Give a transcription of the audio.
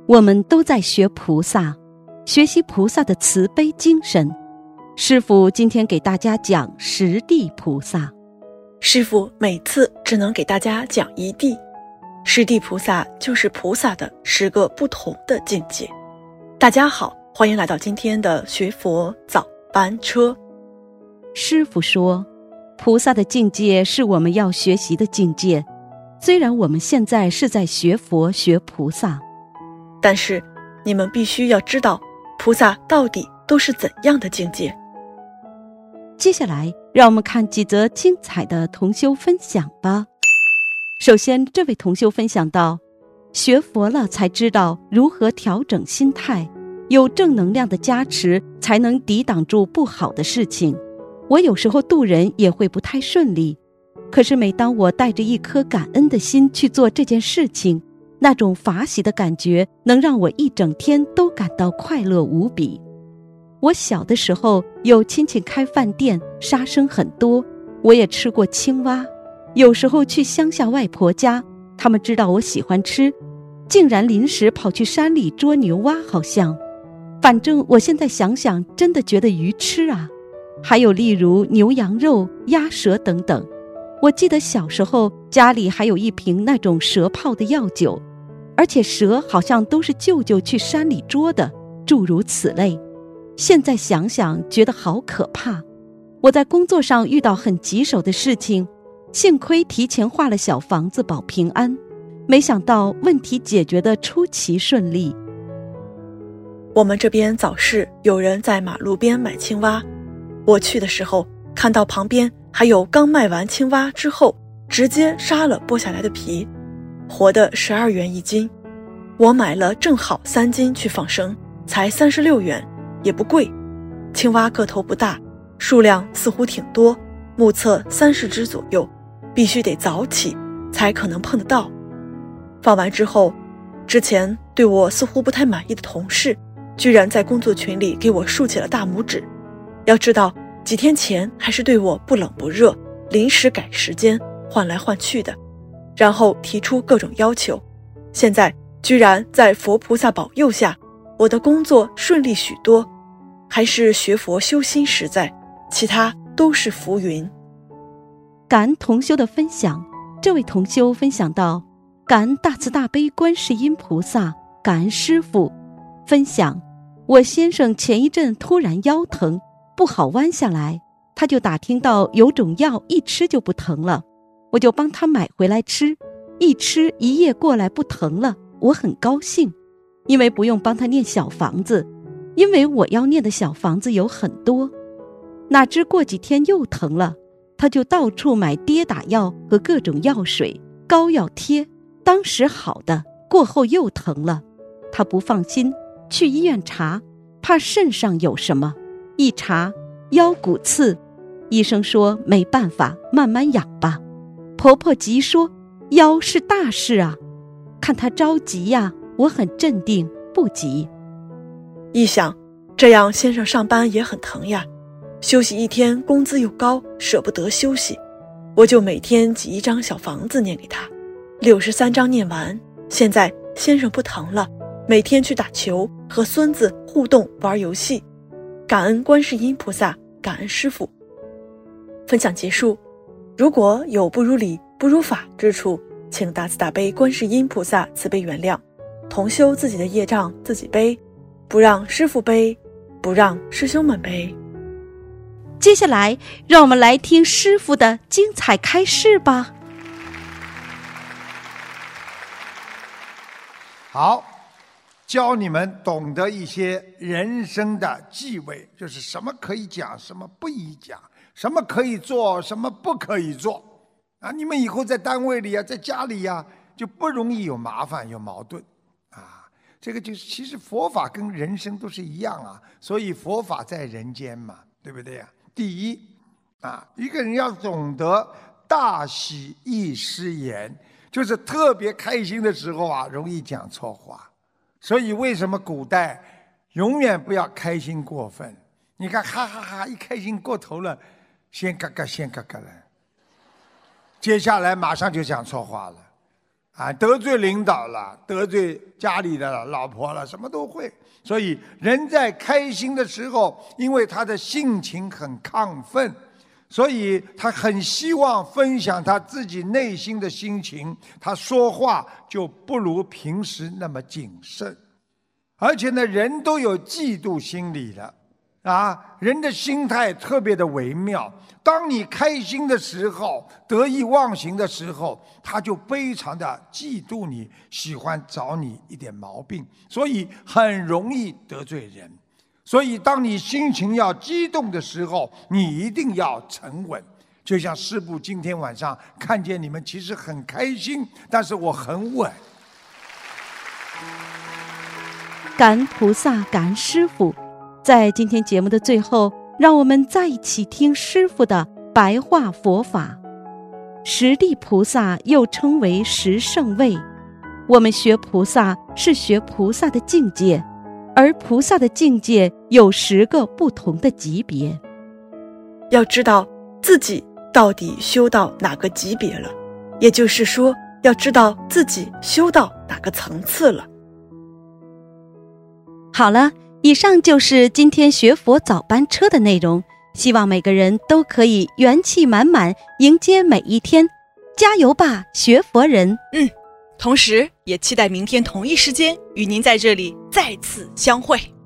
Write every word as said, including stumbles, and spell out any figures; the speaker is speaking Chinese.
我们都在学菩萨，学习菩萨的慈悲精神。师父今天给大家讲十地菩萨。 师父每次只能给大家讲一地，十地菩萨就是菩萨的十个不同的境界。大家好，欢迎来到今天的学佛早班车。 师父说，菩萨的境界是我们要学习的境界，虽然我们现在是在学佛学菩萨， 但是你们必须要知道菩萨到底都是怎样的境界。 接下来让我们看几则精彩的同修分享吧。首先，这位同修分享到，学佛了才知道如何调整心态，有正能量的加持才能抵挡住不好的事情。我有时候渡人也会不太顺利，可是每当我带着一颗感恩的心去做这件事情，那种法喜的感觉能让我一整天都感到快乐无比。我小的时候有亲戚开饭店，杀生很多，我也吃过青蛙。有时候去乡下外婆家，他们知道我喜欢吃，竟然临时跑去山里捉牛蛙，好像。反正我现在想想，真的觉得愚痴啊。还有例如牛羊肉、鸭舌等等。我记得小时候家里还有一瓶那种蛇泡的药酒，而且蛇好像都是舅舅去山里捉的，诸如此类。现在想想觉得好可怕。我在工作上遇到很棘手的事情，幸亏提前画了小房子保平安，没想到问题解决得出奇顺利。 我们这边早市有人在马路边买青蛙，我去的时候看到旁边还有刚卖完青蛙之后直接杀了剥下来的皮，活的十二元一斤。我买了正好三斤去放生，才三十六元，也不贵。青蛙个头不大，数量似乎挺多，目测三十只左右，必须得早起才可能碰得到。放完之后，之前对我似乎不太满意的同事居然在工作群里给我竖起了大拇指。要知道几天前还是对我不冷不热，临时改时间换来换去的，然后提出各种要求。现在居然在佛菩萨保佑下，我的工作顺利许多。还是学佛修心实在，其他都是浮云。 感恩同修的分享。这位同修分享到，感恩大慈大悲观世音菩萨，感恩师父。分享，我先生前一阵突然腰疼，不好弯下来，他就打听到有种药一吃就不疼了，我就帮他买回来吃，一吃一夜过来不疼了，我很高兴，因为不用帮他念小房子，因为我要念的小房子有很多。哪知过几天又疼了，他就到处买跌打药和各种药水、膏药贴，当时好的，过后又疼了。他不放心，去医院查，怕肾上有什么，一查腰骨刺，医生说没办法，慢慢养吧。婆婆急说腰是大事啊，看他着急呀，我很镇定，不急。 一想，这样先生上班也很疼呀，休息一天工资又高，舍不得休息，我就每天挤一张小房子念给他，六十三张念完，现在先生不疼了，每天去打球，和孙子互动玩游戏。感恩观世音菩萨，感恩师父。分享结束。如果有不如理不如法之处，请大慈大悲观世音菩萨慈悲原谅，同修自己的业障自己背，不让师父背，不让师兄们背。 接下来让我们来听师父的精彩开示吧。 好，教你们懂得一些人生的忌讳，就是什么可以讲，什么不宜讲，什么可以做，什么不可以做啊！你们以后在单位里啊，在家里呀、啊，就不容易有麻烦、有矛盾啊。这个就是其实佛法跟人生都是一样啊，所以佛法在人间嘛，对不对呀、啊？第一啊，一个人要懂得大喜易失言，就是特别开心的时候啊，容易讲错话。所以为什么古代永远不要开心过分？你看，哈哈哈，一开心过头了，先嘎嘎，先嘎嘎了，接下来马上就讲错话了。 啊，得罪领导了，得罪家里的老婆了，什么都会。所以人在开心的时候，因为他的性情很亢奋，所以他很希望分享他自己内心的心情，他说话就不如平时那么谨慎。而且呢，人都有嫉妒心理的啊，人的心态特别的微妙。当你开心的时候，得意忘形的时候，他就非常的嫉妒你，喜欢找你一点毛病，所以很容易得罪人。所以当你心情要激动的时候，你一定要沉稳。就像师父今天晚上看见你们其实很开心，但是我很稳。 感恩菩萨，感恩师父。在今天节目的最后，让我们再一起听师父的白话佛法。十地菩萨又称为十圣位，我们学菩萨是学菩萨的境界，而菩萨的境界有十个不同的级别。 要知道自己到底修到哪个级别了，也就是说，要知道自己修到哪个层次了。 好了，以上就是今天学佛早班车的内容，希望每个人都可以元气满满迎接每一天，加油吧，学佛人！ 嗯，同时也期待明天同一时间与您在这里再次相会。